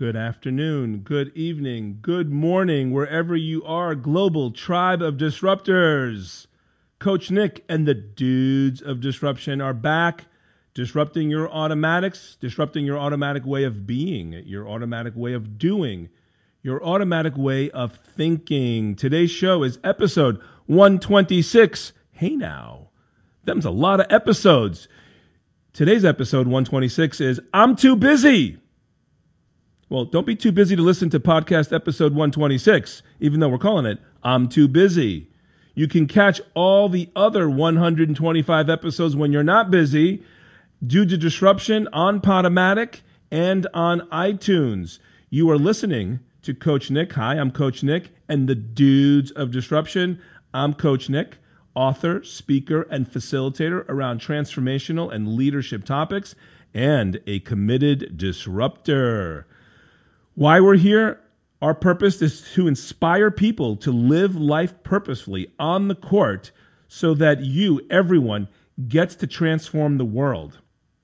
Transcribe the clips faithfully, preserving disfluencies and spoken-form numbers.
good afternoon, good evening, good morning, wherever you are, global tribe of disruptors. Coach Nick and the dudes of disruption are back, disrupting your automatics, disrupting your automatic way of being, your automatic way of doing, your automatic way of thinking. Today's show is episode one twenty-six. Hey now, them's a lot of episodes. Today's episode one twenty-six is I'm Too Busy. Well, don't be too busy to listen to podcast episode one twenty-six, even though we're calling it I'm Too Busy. You can catch all the other one hundred twenty-five episodes when you're not busy due to disruption on Podomatic and on iTunes. You are listening to Coach Nick. Hi, I'm Coach Nick and the dudes of disruption. I'm Coach Nick, author, speaker, and facilitator around transformational and leadership topics, and a committed disruptor. Why we're here? Our purpose is to inspire people to live life purposefully on the court so that you, everyone, gets to transform the world.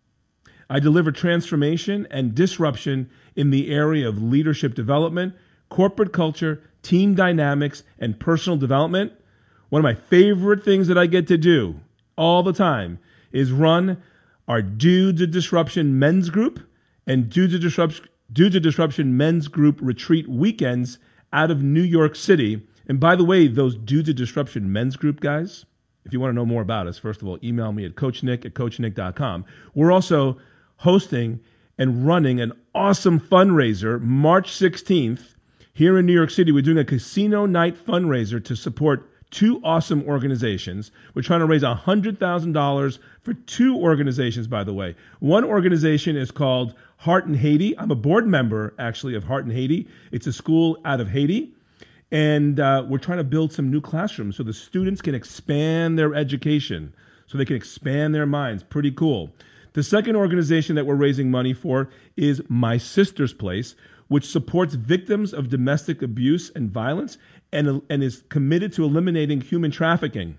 I deliver transformation and disruption in the area of leadership development, corporate culture, team dynamics, and personal development. One of my favorite things that I get to do all the time is run our Dudes of Disruption men's group and Dudes of Disruption Dudes of Disruption men's group retreat weekends out of New York City. And by the way, those Dudes of Disruption men's group guys, if you want to know more about us, first of all, email me at coachnick at coachnick dot com. We're also hosting and running an awesome fundraiser March sixteenth here in New York City. We're doing a casino night fundraiser to support two awesome organizations. We're trying to raise one hundred thousand dollars for two organizations, by the way. One organization is called Heart in Haiti. I'm a board member, actually, of Heart in Haiti. It's a school out of Haiti. And uh, we're trying to build some new classrooms so the students can expand their education, so they can expand their minds. Pretty cool. The second organization that we're raising money for is My Sister's Place, which supports victims of domestic abuse and violence and, and is committed to eliminating human trafficking.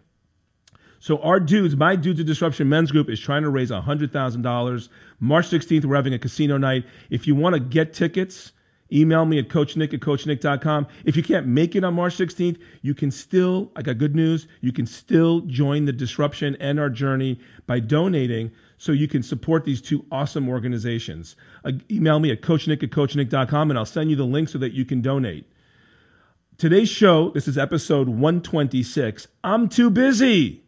So our dudes, my Dudes of Disruption men's group is trying to raise one hundred thousand dollars. March sixteenth, we're having a casino night. If you want to get tickets, email me at coachnick at coachnick dot com. If you can't make it on March sixteenth, you can still, I got good news, you can still join the disruption and our journey by donating so you can support these two awesome organizations. Uh, email me at coachnick at coachnick dot com and I'll send you the link so that you can donate. Today's show, this is episode one twenty-six, I'm Too Busy.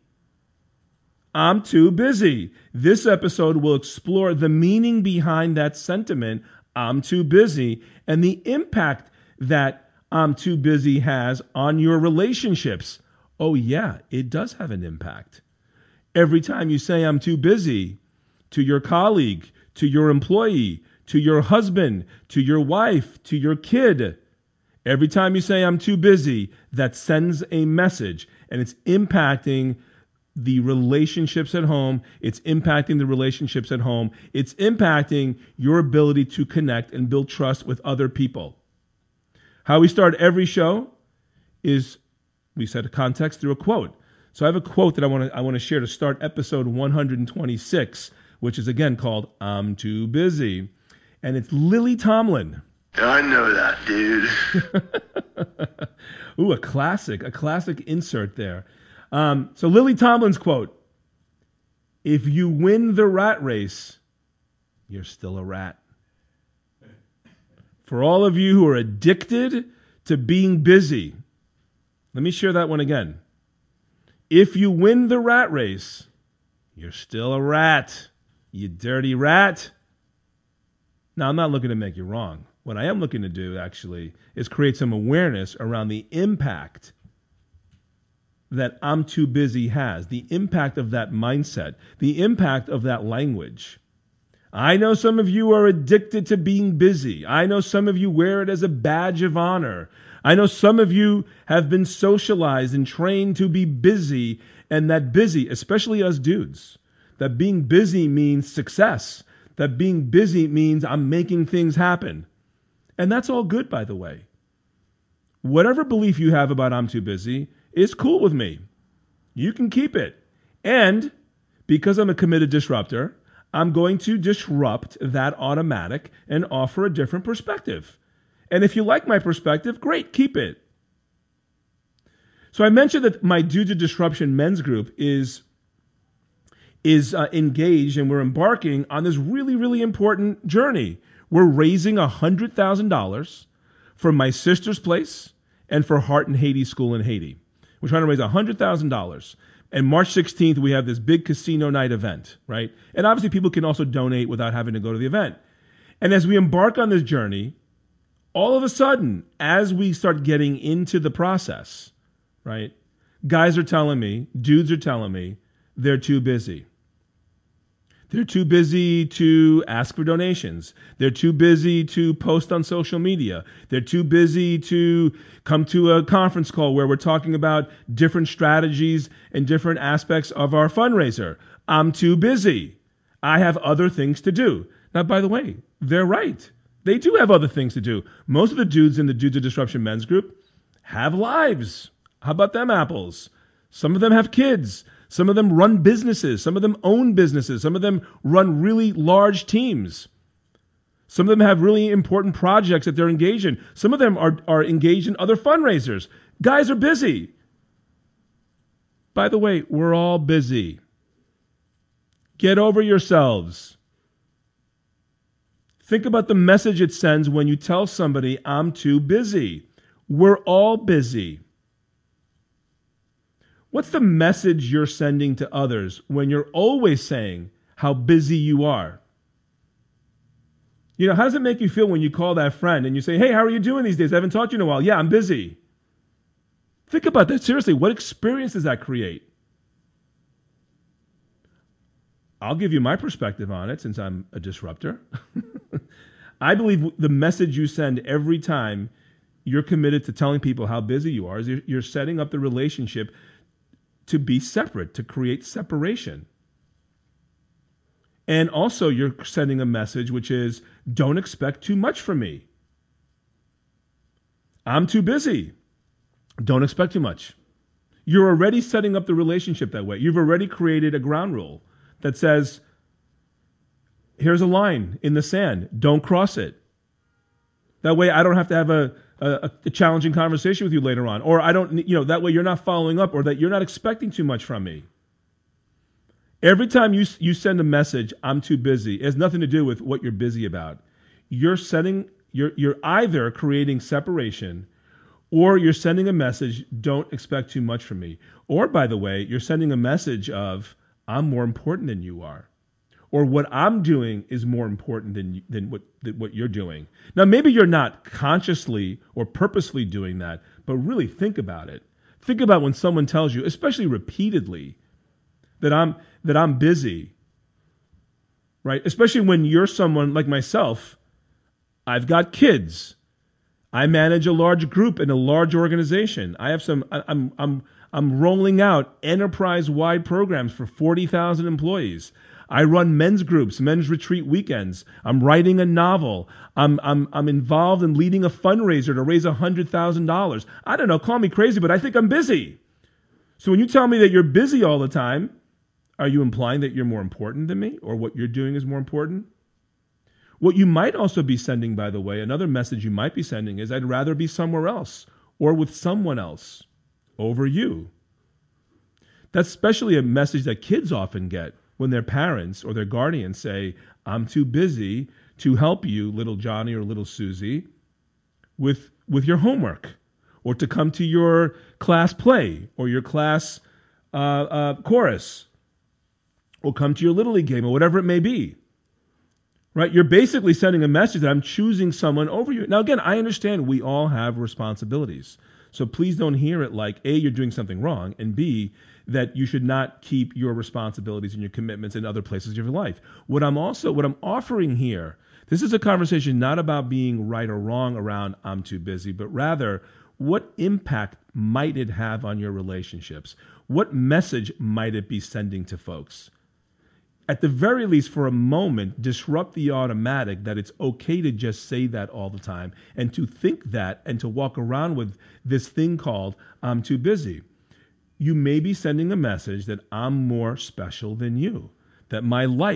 I'm too busy. This episode will explore the meaning behind that sentiment, I'm too busy, and the impact that I'm too busy has on your relationships. Oh yeah, it does have an impact. Every time you say I'm too busy to your colleague, to your employee, to your husband, to your wife, to your kid, every time you say I'm too busy, that sends a message, and it's impacting the relationships at home. It's impacting the relationships at home. It's impacting your ability to connect and build trust with other people. How we start every show is we set a context through a quote. So I have a quote that I want to I want to share to start episode one twenty-six, which is again called I'm Too Busy. And it's Lily Tomlin. I know that, dude. Ooh, a classic, a classic insert there. Um, so Lily Tomlin's quote, if you win the rat race, you're still a rat. For all of you who are addicted to being busy, let me share that one again. If you win the rat race, you're still a rat, you dirty rat. Now, I'm not looking to make you wrong. What I am looking to do, actually, is create some awareness around the impact that I'm too busy has, the impact of that mindset, the impact of that language. I know some of you are addicted to being busy. I know some of you wear it as a badge of honor. I know some of you have been socialized and trained to be busy, and that busy, especially us dudes, that being busy means success, that being busy means I'm making things happen. And that's all good, by the way. Whatever belief you have about I'm too busy is cool with me. You can keep it. And because I'm a committed disruptor, I'm going to disrupt that automatic and offer a different perspective. And if you like my perspective, great, keep it. So I mentioned that my Dudes of Disruption men's group is, is uh, engaged, and we're embarking on this really, really important journey. We're raising one hundred thousand dollars for my sister's place and for Heart in Haiti School in Haiti. We're trying to raise one hundred thousand dollars. And March sixteenth, we have this big casino night event, right? And obviously people can also donate without having to go to the event. And as we embark on this journey, all of a sudden, as we start getting into the process, right, guys are telling me, dudes are telling me, they're too busy. They're too busy to ask for donations. They're too busy to post on social media. They're too busy to come to a conference call where we're talking about different strategies and different aspects of our fundraiser. I'm too busy. I have other things to do. Now, by the way, they're right. They do have other things to do. Most of the dudes in the Dudes of Disruption men's group have lives. How about them apples? Some of them have kids. Some of them run businesses. Some of them own businesses. Some of them run really large teams. Some of them have really important projects that they're engaged in. Some of them are, are engaged in other fundraisers. Guys are busy. By the way, we're all busy. Get over yourselves. Think about the message it sends when you tell somebody, I'm too busy. We're all busy. What's the message you're sending to others when you're always saying how busy you are? You know, how does it make you feel when you call that friend and you say, hey, how are you doing these days? I haven't talked to you in a while. Yeah, I'm busy. Think about that. Seriously, what experience does that create? I'll give you my perspective on it since I'm a disruptor. I believe the message you send every time you're committed to telling people how busy you are is you're setting up the relationship to be separate, to create separation. And also you're sending a message which is, don't expect too much from me. I'm too busy. Don't expect too much. You're already setting up the relationship that way. You've already created a ground rule that says, here's a line in the sand. Don't cross it. That way I don't have to have a A, a challenging conversation with you later on. Or I don't, you know, that way you're not following up or that you're not expecting too much from me. Every time you, you send a message, I'm too busy, it has nothing to do with what you're busy about. You're setting, you're, you're either creating separation or you're sending a message, don't expect too much from me. Or by the way, you're sending a message of, I'm more important than you are. Or what I'm doing is more important than than what than what you're doing. Now, maybe you're not consciously or purposely doing that, but really think about it. Think about when someone tells you, especially repeatedly, that I'm that I'm busy, right? Especially when you're someone like myself. I've got kids. I manage a large group in a large organization. I have some. I'm I'm I'm rolling out enterprise-wide programs for forty thousand employees. I run men's groups, men's retreat weekends. I'm writing a novel. I'm I'm I'm involved in leading a fundraiser to raise one hundred thousand dollars. I don't know, call me crazy, but I think I'm busy. So when you tell me that you're busy all the time, are you implying that you're more important than me or what you're doing is more important? What you might also be sending, by the way, another message you might be sending is I'd rather be somewhere else or with someone else over you. That's especially a message that kids often get when their parents or their guardians say, I'm too busy to help you, little Johnny or little Susie, with, with your homework, or to come to your class play or your class uh, uh, chorus, or come to your Little League game or whatever it may be. Right? You're basically sending a message that I'm choosing someone over you. Now, again, I understand we all have responsibilities. So please don't hear it like, A, you're doing something wrong, and B, that you should not keep your responsibilities and your commitments in other places of your life. What I'm also, what I'm offering here, this is a conversation not about being right or wrong around I'm too busy, but rather what impact might it have on your relationships? What message might it be sending to folks? At the very least, for a moment, disrupt the automatic that it's okay to just say that all the time and to think that and to walk around with this thing called I'm too busy. You may be sending a message that I'm more special than you, that my life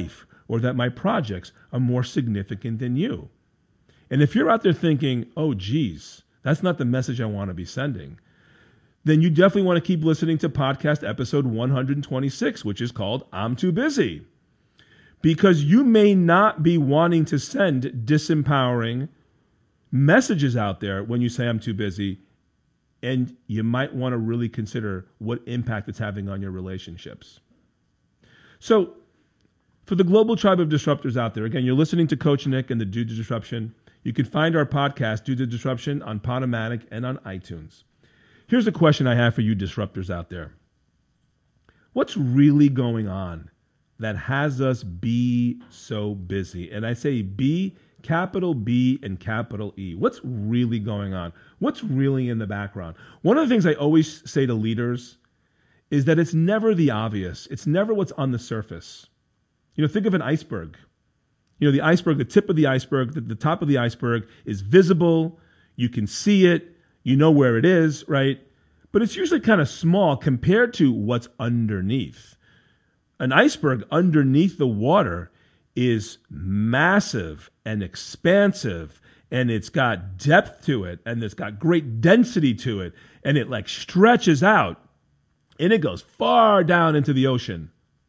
or that my projects are more significant than you. And if you're out there thinking, oh, geez, that's not the message I want to be sending, then you definitely want to keep listening to podcast episode one hundred twenty-six, which is called I'm Too Busy. Because you may not be wanting to send disempowering messages out there when you say I'm too busy, and you might want to really consider what impact it's having on your relationships. So for the global tribe of disruptors out there, again, you're listening to Coach Nick and the Dudes of Disruption. You can find our podcast, Dudes of Disruption, on Podomatic and on iTunes. Here's a question I have for you disruptors out there. What's really going on that has us be so busy? And I say be, capital B and capital E. What's really going on? What's really in the background? One of the things I always say to leaders is that it's never the obvious. It's never what's on the surface. You know, think of an iceberg. You know, the iceberg, the tip of the iceberg, the, the top of the iceberg is visible. You can see it. You know where it is, right? But it's usually kind of small compared to what's underneath. An iceberg underneath the water is massive and expansive, and it's got depth to it, and it's got great density to it, and it like stretches out, and it goes far down into the ocean.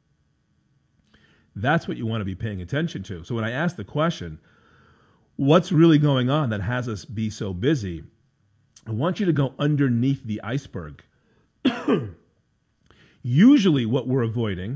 That's what you want to be paying attention to. So when I ask the question, what's really going on that has us be so busy? I want you to go underneath the iceberg. Usually what we're avoiding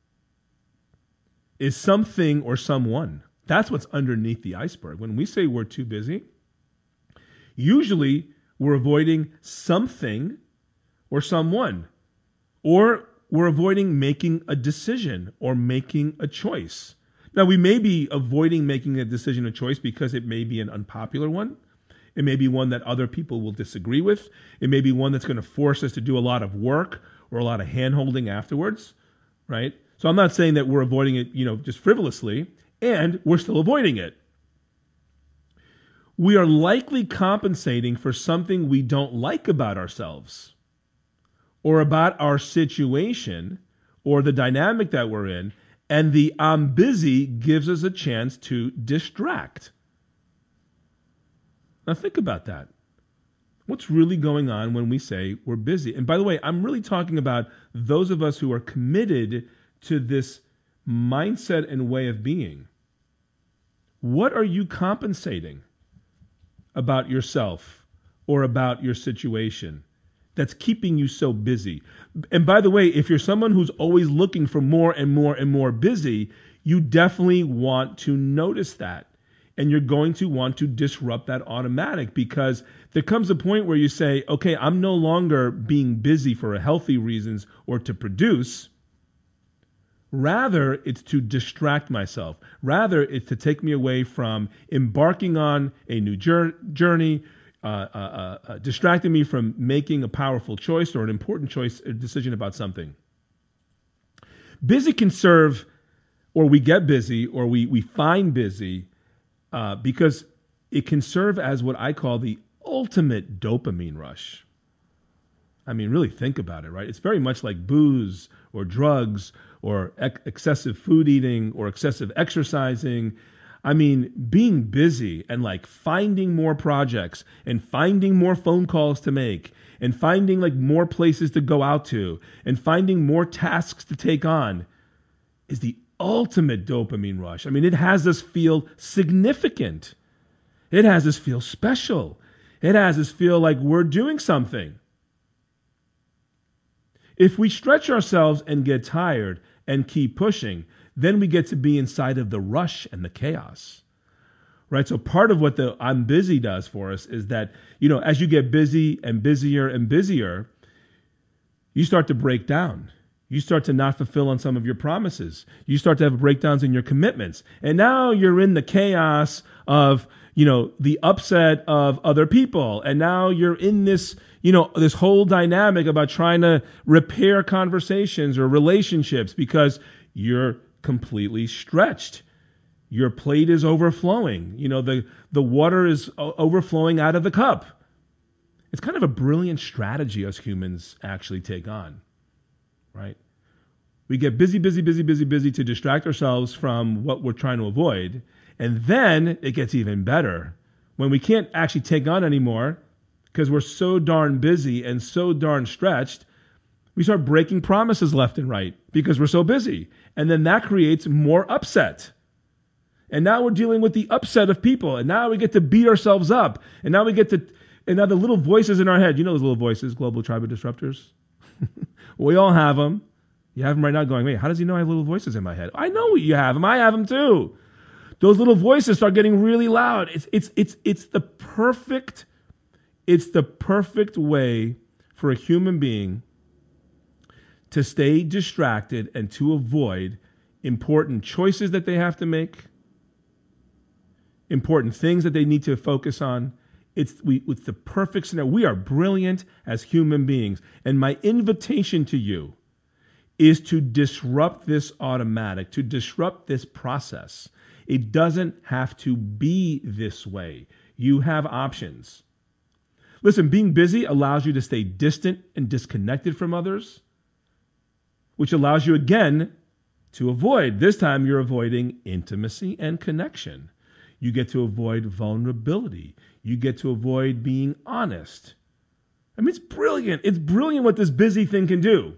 is something or someone. That's what's underneath the iceberg. When we say we're too busy, usually we're avoiding something or someone, or we're avoiding making a decision or making a choice. Now, we may be avoiding making a decision or choice because it may be an unpopular one. It may be one that other people will disagree with. It may be one that's going to force us to do a lot of work or a lot of hand-holding afterwards, right? So I'm not saying that we're avoiding it, you know, just frivolously, and we're still avoiding it. We are likely compensating for something we don't like about ourselves or about our situation or the dynamic that we're in, and the I'm busy gives us a chance to distract. Now think about that. What's really going on when we say we're busy? And by the way, I'm really talking about those of us who are committed to this mindset and way of being. What are you compensating about yourself or about your situation that's keeping you so busy? And by the way, if you're someone who's always looking for more and more and more busy, you definitely want to notice that. And you're going to want to disrupt that automatic, because there comes a point where you say, okay, I'm no longer being busy for healthy reasons or to produce. Rather, it's to distract myself. Rather, it's to take me away from embarking on a new journey, uh, uh, uh, distracting me from making a powerful choice or an important choice, a decision about something. Busy can serve, or we get busy, or we, we find busy, uh, because it can serve as what I call the ultimate dopamine rush. I mean, really think about it, right? It's very much like booze or drugs or ex- excessive food eating or excessive exercising. I mean, being busy and like finding more projects and finding more phone calls to make and finding like more places to go out to and finding more tasks to take on is the ultimate dopamine rush. I mean, it has us feel significant. It has us feel special. It has us feel like we're doing something. If we stretch ourselves and get tired and keep pushing, then we get to be inside of the rush and the chaos, right? So part of what the I'm busy does for us is that, you know, as you get busy and busier and busier, you start to break down. You start to not fulfill on some of your promises. You start to have breakdowns in your commitments. And now you're in the chaos of, you know, the upset of other people. And now you're in this, you know, this whole dynamic about trying to repair conversations or relationships because you're completely stretched. Your plate is overflowing. You know, the, the water is overflowing out of the cup. It's kind of a brilliant strategy us humans actually take on, right? We get busy, busy, busy, busy, busy to distract ourselves from what we're trying to avoid. And then it gets even better when we can't actually take on anymore because we're so darn busy and so darn stretched. We start breaking promises left and right because we're so busy. And then that creates more upset. And now we're dealing with the upset of people. And now we get to beat ourselves up. And now we get to, and now the little voices in our head, you know those little voices, Global Tribe of Disruptors? We all have them. You have them right now going, wait, how does he know I have little voices in my head? I know you have them. I have them too. Those little voices start getting really loud. It's, it's, it's, it's the perfect, it's the perfect way for a human being to stay distracted and to avoid important choices that they have to make, important things that they need to focus on. It's, we, it's the perfect scenario. We are brilliant as human beings. And my invitation to you is to disrupt this automatic, to disrupt this process. It doesn't have to be this way. You have options. Listen, being busy allows you to stay distant and disconnected from others, which allows you again to avoid. This time you're avoiding intimacy and connection. You get to avoid vulnerability. You get to avoid being honest. I mean, it's brilliant. It's brilliant what this busy thing can do.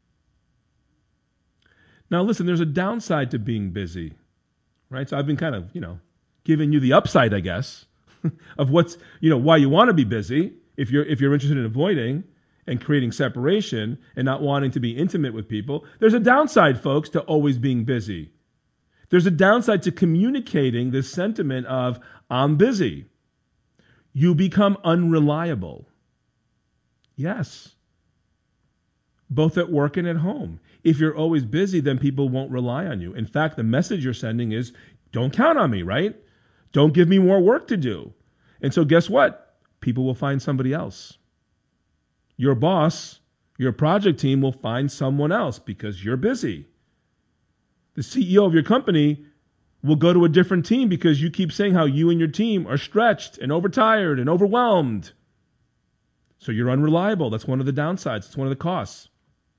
Now, listen, there's a downside to being busy, right? So I've been kind of, you know, giving you the upside, I guess, of what's, you know, why you want to be busy if you're if you're interested in avoiding and creating separation and not wanting to be intimate with people. There's a downside, folks, to always being busy. There's a downside to communicating this sentiment of, I'm busy. You become unreliable. Yes. Both at work and at home. If you're always busy, then people won't rely on you. In fact, the message you're sending is, don't count on me, right? Don't give me more work to do. And so guess what? People will find somebody else. Your boss, your project team will find someone else because you're busy. The C E O of your company will go to a different team because you keep saying how you and your team are stretched and overtired and overwhelmed. So you're unreliable. That's one of the downsides. It's one of the costs.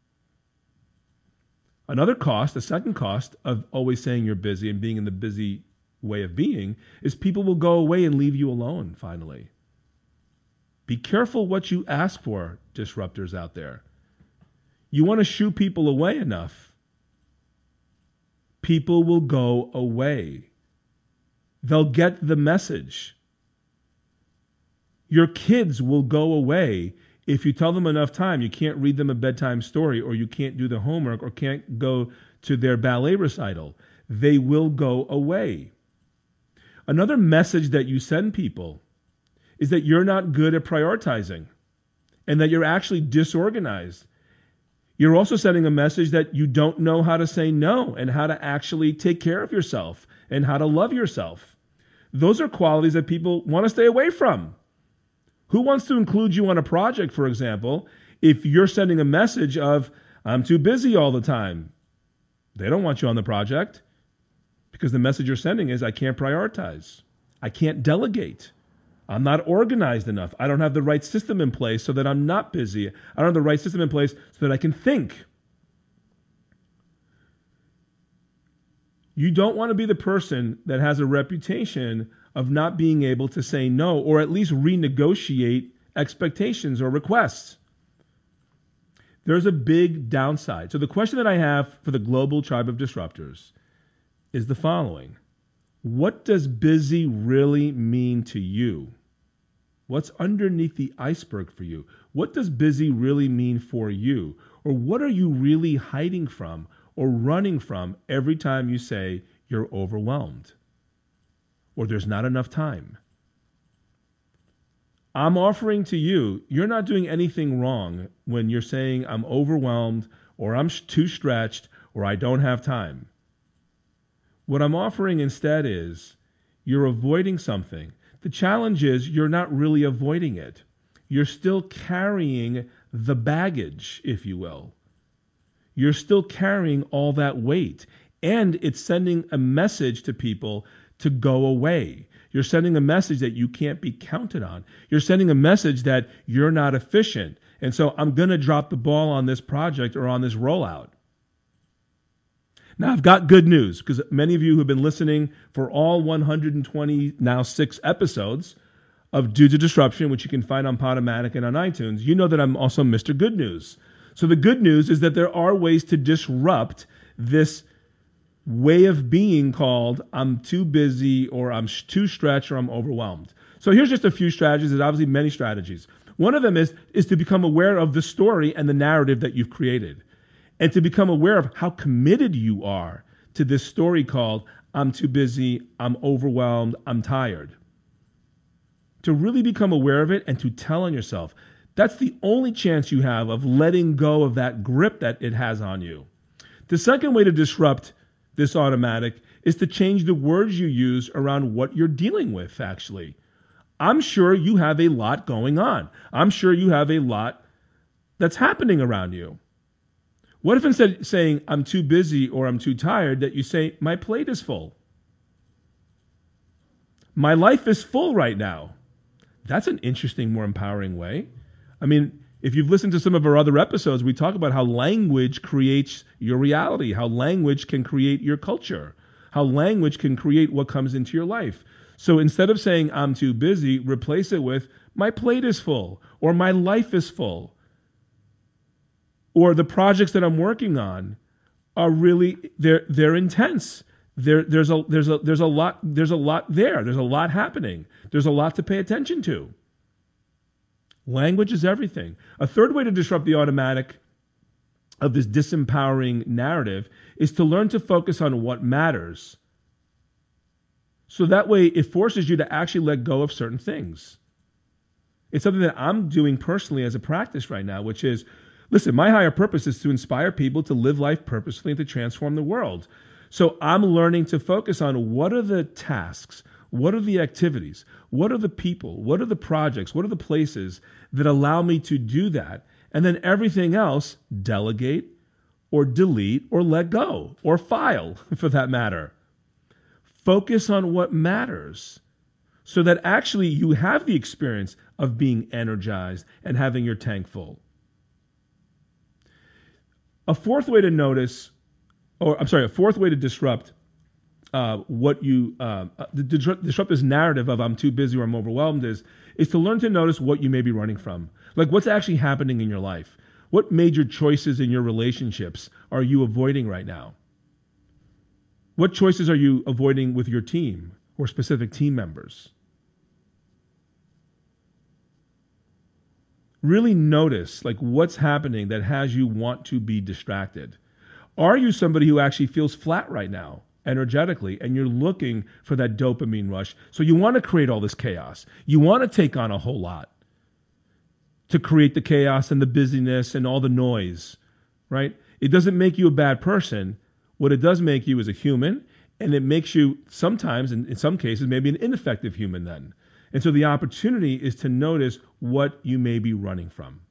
Another cost, the second cost of always saying you're busy and being in the busy way of being is people will go away and leave you alone finally. Be careful what you ask for, disruptors out there. You want to shoo people away enough, people will go away. They'll get the message. Your kids will go away if you tell them enough time. You can't read them a bedtime story, or you can't do the homework, or can't go to their ballet recital. They will go away. Another message that you send people is that you're not good at prioritizing and that you're actually disorganized. You're also sending a message that you don't know how to say no and how to actually take care of yourself and how to love yourself. Those are qualities that people want to stay away from. Who wants to include you on a project, for example, if you're sending a message of, I'm too busy all the time? They don't want you on the project because the message you're sending is, I can't prioritize. I can't delegate. I'm not organized enough. I don't have the right system in place so that I'm not busy. I don't have the right system in place so that I can think. You don't want to be the person that has a reputation of not being able to say no, or at least renegotiate expectations or requests. There's a big downside. So the question that I have for the Global Tribe of Disruptors is the following. What does busy really mean to you? What's underneath the iceberg for you? What does busy really mean for you? Or what are you really hiding from or running from every time you say you're overwhelmed or there's not enough time? I'm offering to you, you're not doing anything wrong when you're saying I'm overwhelmed or I'm too stretched or I don't have time. What I'm offering instead is you're avoiding something. The challenge is you're not really avoiding it. You're still carrying the baggage, if you will. You're still carrying all that weight. And it's sending a message to people to go away. You're sending a message that you can't be counted on. You're sending a message that you're not efficient. And so I'm going to drop the ball on this project or on this rollout. Now, I've got good news because many of you who have been listening for all one hundred twenty, now six episodes of Dudes of Disruption, which you can find on Podomatic and on iTunes, you know that I'm also Mister Good News. So the good news is that there are ways to disrupt this way of being called I'm too busy or I'm too stretched or I'm overwhelmed. So here's just a few strategies. There's obviously many strategies. One of them is, is to become aware of the story and the narrative that you've created, and to become aware of how committed you are to this story called I'm too busy, I'm overwhelmed, I'm tired. To really become aware of it and to tell on yourself. That's the only chance you have of letting go of that grip that it has on you. The second way to disrupt this automatic is to change the words you use around what you're dealing with, actually. I'm sure you have a lot going on. I'm sure you have a lot that's happening around you. What if instead of saying, I'm too busy or I'm too tired, that you say, my plate is full. My life is full right now. That's an interesting, more empowering way. I mean, if you've listened to some of our other episodes, we talk about how language creates your reality, how language can create your culture, how language can create what comes into your life. So instead of saying, I'm too busy, replace it with, my plate is full, or my life is full. Or the projects that I'm working on are really, they're they're intense. There, there's a there's a there's a lot there's a lot there. There's a lot happening. There's a lot to pay attention to. Language is everything. A third way to disrupt the automatic of this disempowering narrative is to learn to focus on what matters. So that way it forces you to actually let go of certain things. It's something that I'm doing personally as a practice right now, which is, listen, my higher purpose is to inspire people to live life purposefully and to transform the world. So I'm learning to focus on what are the tasks, what are the activities, what are the people, what are the projects, what are the places that allow me to do that, and then everything else, delegate or delete or let go or file for that matter. Focus on what matters so that actually you have the experience of being energized and having your tank full. A fourth way to notice, or I'm sorry, a fourth way to disrupt uh, what you, uh, disrupt, disrupt this narrative of I'm too busy or I'm overwhelmed is, is to learn to notice what you may be running from. Like what's actually happening in your life. What major choices in your relationships are you avoiding right now? What choices are you avoiding with your team or specific team members? Really notice like what's happening that has you want to be distracted. Are you somebody who actually feels flat right now, energetically, and you're looking for that dopamine rush? So you want to create all this chaos. You want to take on a whole lot to create the chaos and the busyness and all the noise, right? It doesn't make you a bad person. What it does make you is a human, and it makes you sometimes, in, in some cases, maybe an ineffective human then. And so the opportunity is to notice what you may be running from.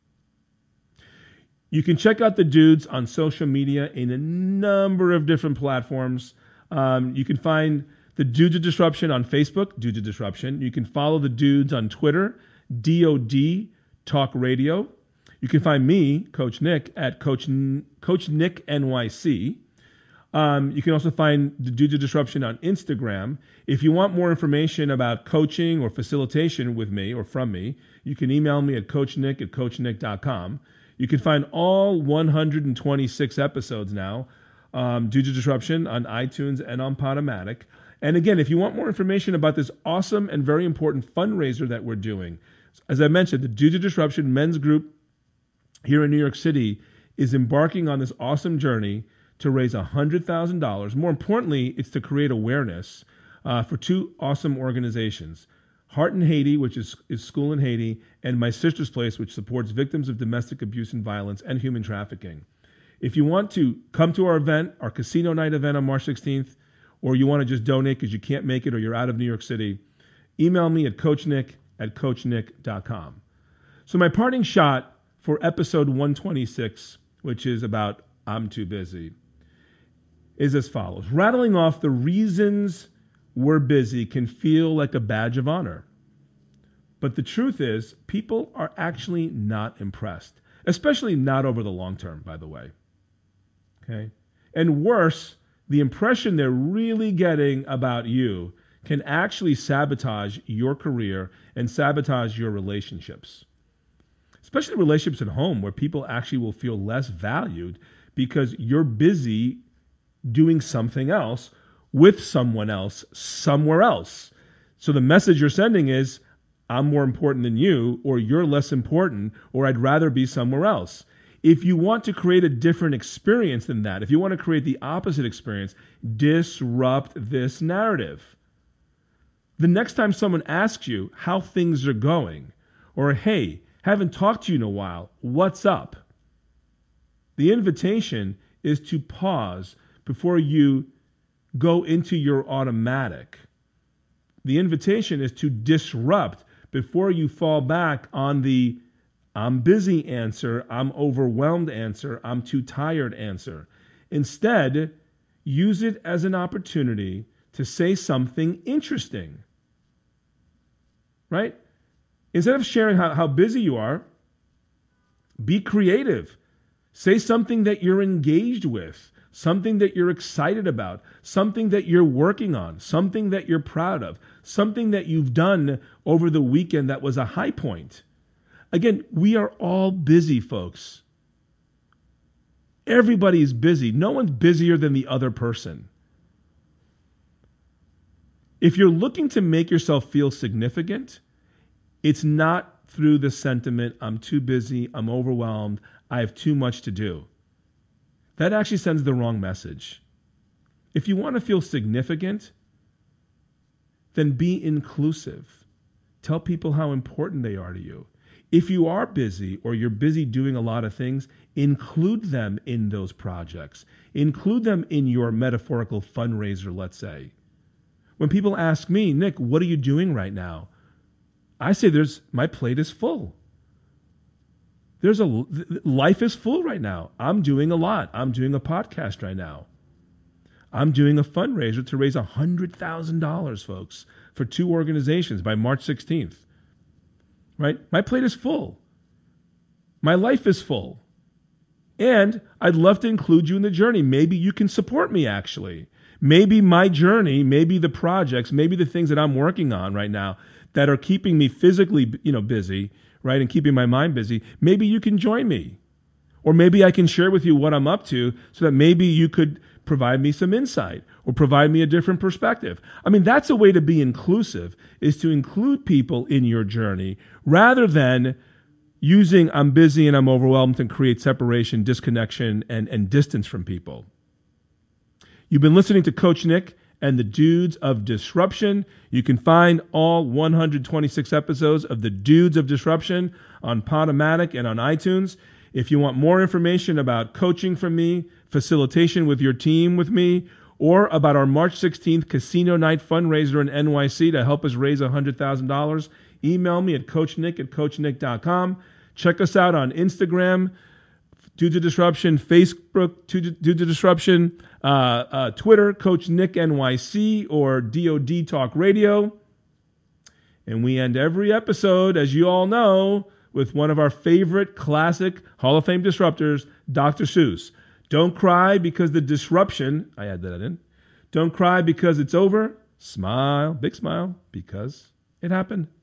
You can check out the dudes on social media in a number of different platforms. Um, you can find the Dudes of Disruption on Facebook, Dudes of Disruption. You can follow the dudes on Twitter, D O D Talk Radio. You can find me, Coach Nick, at Coach, Coach Nick N Y C. Um, you can also find the Dudes of Disruption on Instagram. If you want more information about coaching or facilitation with me or from me, you can email me at coachnick at coachnick dot com. You can find all one hundred twenty-six episodes now, um, Dudes of Disruption, on iTunes and on Podomatic. And again, if you want more information about this awesome and very important fundraiser that we're doing, as I mentioned, the Dudes of Disruption men's group here in New York City is embarking on this awesome journey to raise one hundred thousand dollars. More importantly, it's to create awareness uh, for two awesome organizations, Heart in Haiti, which is, is school in Haiti, and My Sister's Place, which supports victims of domestic abuse and violence and human trafficking. If you want to come to our event, our casino night event on March sixteenth, or you want to just donate because you can't make it or you're out of New York City, email me at coachnick at coachnick dot com. So my parting shot for episode one twenty-six, which is about I'm too busy, is as follows. Rattling off the reasons we're busy can feel like a badge of honor. But the truth is, people are actually not impressed, especially not over the long term, by the way. Okay? And worse, the impression they're really getting about you can actually sabotage your career and sabotage your relationships. Especially relationships at home where people actually will feel less valued because you're busy doing something else with someone else somewhere else. So the message you're sending is, I'm more important than you, or you're less important, or I'd rather be somewhere else. If you want to create a different experience than that, if you want to create the opposite experience, disrupt this narrative. The next time someone asks you how things are going, or hey, haven't talked to you in a while, what's up? The invitation is to pause before you go into your automatic. The invitation is to disrupt before you fall back on the I'm busy answer, I'm overwhelmed answer, I'm too tired answer. Instead, use it as an opportunity to say something interesting. Right? Instead of sharing how, how busy you are, be creative. Say something that you're engaged with, something that you're excited about, something that you're working on, something that you're proud of, something that you've done over the weekend that was a high point. Again, we are all busy, folks. Everybody is busy. No one's busier than the other person. If you're looking to make yourself feel significant, it's not through the sentiment, I'm too busy, I'm overwhelmed, I have too much to do. That actually sends the wrong message. If you want to feel significant, then be inclusive. Tell people how important they are to you. If you are busy or you're busy doing a lot of things, include them in those projects. Include them in your metaphorical fundraiser, let's say. When people ask me, Nick, what are you doing right now? I say there's my plate is full. There's a life is full right now. I'm doing a lot. I'm doing a podcast right now. I'm doing a fundraiser to raise one hundred thousand dollars, folks, for two organizations by March sixteenth. Right? My plate is full. My life is full. And I'd love to include you in the journey. Maybe you can support me, actually. Maybe my journey, maybe the projects, maybe the things that I'm working on right now that are keeping me physically, you know, busy, right, and keeping my mind busy, maybe you can join me. Or maybe I can share with you what I'm up to so that maybe you could provide me some insight or provide me a different perspective. I mean, that's a way to be inclusive, is to include people in your journey rather than using I'm busy and I'm overwhelmed to create separation, disconnection, and, and distance from people. You've been listening to Coach Nick and the Dudes of Disruption. You can find all one hundred twenty-six episodes of the Dudes of Disruption on Podomatic and on iTunes. If you want more information about coaching from me, facilitation with your team with me, or about our March sixteenth Casino Night fundraiser in N Y C to help us raise one hundred thousand dollars, email me at coachnick at coachnick dot com. Check us out on Instagram, Dudes of Disruption, Facebook, Dudes of Disruption, uh, uh, Twitter, Coach Nick N Y C, or D O D Talk Radio. And we end every episode, as you all know, with one of our favorite classic Hall of Fame disruptors, Doctor Seuss. Don't cry because the disruption, I add that in. Don't cry because it's over. Smile, big smile, because it happened.